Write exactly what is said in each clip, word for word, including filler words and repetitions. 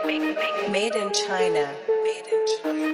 Made in China. Made in China.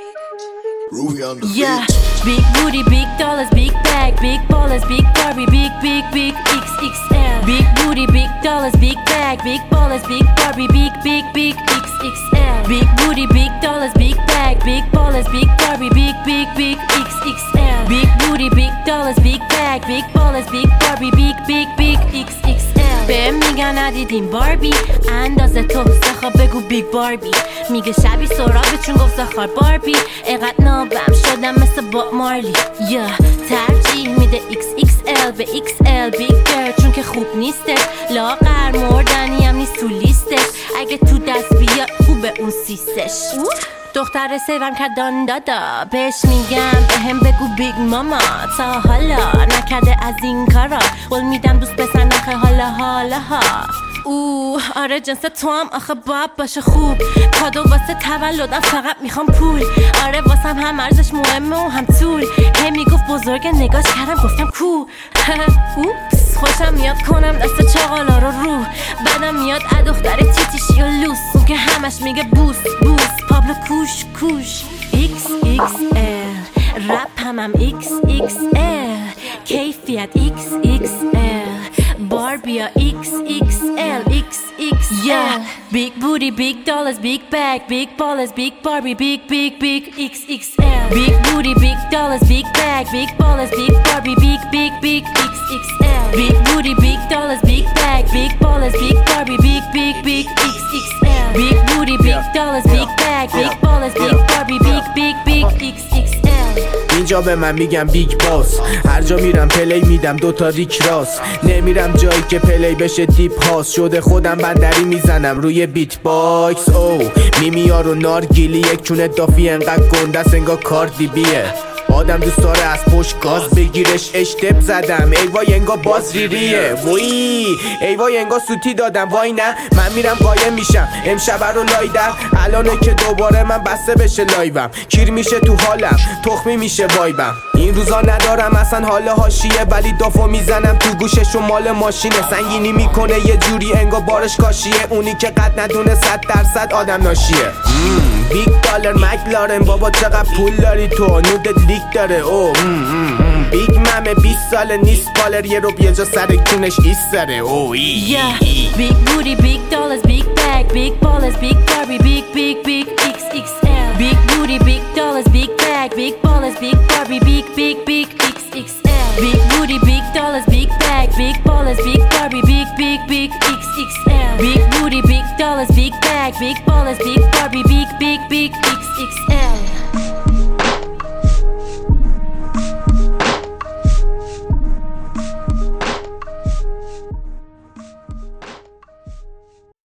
Ruby on the Yeah, beat. big booty, big dollars, big bag, big ballers, big Barbie, big, big, big X X L. Big booty, big dollars, big bag, big ballers, big Barbie, big, big, big X X L. Big booty, big dollars, big bag, big ballers, big Barbie, big, big, big X X L. Big booty, big dollars, big bag, big ballers, big Barbie, big, big, big X X L. بهم میگن ندیدیم باربی اندازه تو سخا بگو بیگ باربی میگه شبی سرابی چون گفت زخار باربی اقد نابم شدم مثل با مارلی یا ترجیح میده ایکس ایکس ال به ایکس ال بیگ گرل چون که خوب نیستش لاغر مردنی هم نیست تو لیستش اگه تو دست بیاد خوبه اون سیستش دختر سیوم که دان دادا بهش میگم بهم بگو بیگ ماما تا حالا نکرده از این کارا قول میدم دوست بسن آخه حالا حالا ها اوه آره جنس تو هم آخه باب باشه خوب کادو واسه تولدم فقط میخوام پول آره واسم هم ارزش مهمه و هم طول هی میگفت بزرگ نگاش کردم گفتم کو اوپس خوشم میاد کنم دست چاقالا رو رو بعدم میاد دختر تیتیشی و لوس اون که همش میگه بوس بوس پابلو کوش کوش ایکس ایکس ال رپ همم ایکس ایکس ال کیفیت ایکس ایکس ال باربیا ایکس ایکس ال ایکس ایکس ال big booty big dollars big bag big ballers big Barbie big big big X X L big booty big dollars big bag big ballers big Barbie big big big X X L big booty big dollars big bag big ballers big Barbie big big big X X L big booty big dollars big bag big ballers big Barbie big big big X X L اینجا به من میگم بیگ باس هر جا میرم پلی میدم دوتا ریک راست نمیرم جایی که پلی بشه دیپ هاست شده خودم بندری میزنم روی بیت باکس او میمیار و نارگیلی یک چونه دافی انقدر گندست انگار کاردی بیه آدم دوست داره از پشت گاز بگیرش اشتب زدم ای وای انگار باز ریریه وای ای وای انگار سوتی دادم وای نه من میرم قایم میشم امشب رو لایدم الانه که دوباره من بسته بشه لایوم کیر میشه تو حالم تخمی میشه وایبم این روزا ندارم اصلا حال حاشیه ولی دافو میزنم تو گوشش و مال ماشینه سنگینی میکنه یه جوری انگار بارش کاشیه اونی که قد ندونه صد درصد آدم ناشیه بیگ دالر مکلارن بابا چقدر پول داری تو نودت لیک داره او بیگ ممه بیست ساله نیست بالر یه رو یه جا سر کونش ایستاره او Yeah, big booty, big dollars, big bag, big ballers, big Barbie, big, big, big X X L. Big booty, big dollars, big bag, big ballers, big Barbie, big, big, big X X L. Big booty, big dollars, big bag, big ballers, big Barbie, big, big, big X X L. Big booty, big dollars, big bag, big ballers, big Barbie, big, big, big X X L.